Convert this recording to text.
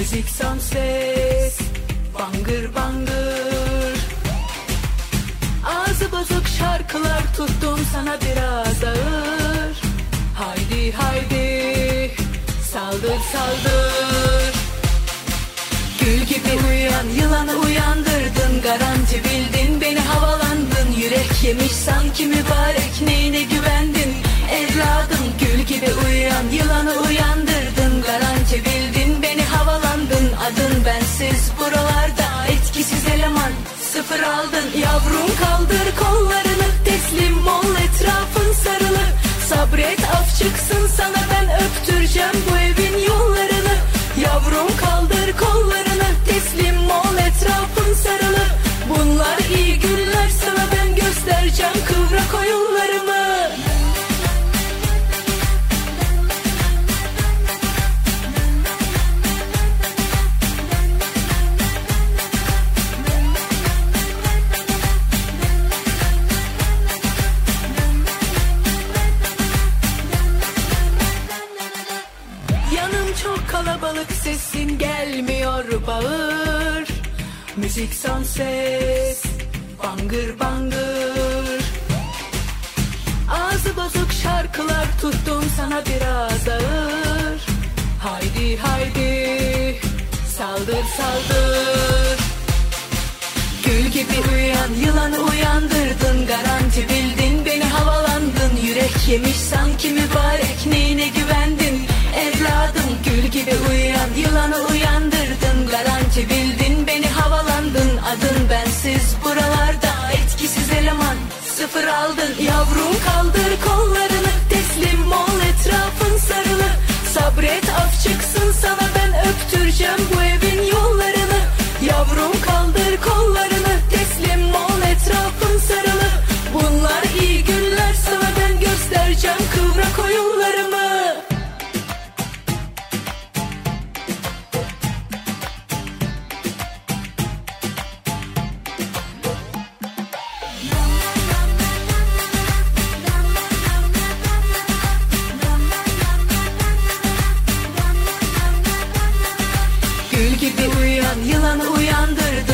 Müzik son ses, bangır bangır. Ağzı bozuk şarkılar tuttum sana biraz ağır. Haydi haydi, saldır saldır. Gül gibi uyan, yılanı uyandırdın. Garanti bildin, beni havalandın. Yürek yemiş sanki mübarek, neyine güvendin evladım? Gül gibi uyan, yılanı uyandırdın. Garanti bildin, beni havalandın. Adın bensiz buralarda, etkisiz eleman, sıfır aldın. Yavrum kaldır kollarını, teslim ol, etrafın sarılı. Sabret, af çıksın sana, ben öptüreceğim bu evin yollarını. Yavrum kaldır kollarını, teslim ol, etrafın sarılı. Bunlar iyi günler, sana ben göstereceğim kıvrak oyunlarımı. Yanım çok kalabalık, sesin gelmiyor, bağır. Müzik son ses, bangır bangır. Ağzı bozuk şarkılar tuttum sana biraz ağır. Haydi haydi, saldır saldır. Gül gibi uyan, yılanı uyandırdın. Garanti bildin, beni havalandın. Yürek yemiş sanki mübarek, neyine güvendin evladım? Gül gibi uyan, yılanı uyandırdın. Garanti bildin, beni havalandın. Adın bensiz buralarda, etkisiz eleman, sıfır aldın. Yavrum kaldır kollarını, teslim ol, etrafın sarılı. Sabret, af çıksın sana, ben öptüreceğim bu evin yollarını. Yavrum kaldır kollarını, teslim ol, etrafın sarılı. Bunlar iyi günler, sana ben göstereceğim kıvrak oyunlarımı. Gül gibi uyan, yılanı uyandırdın.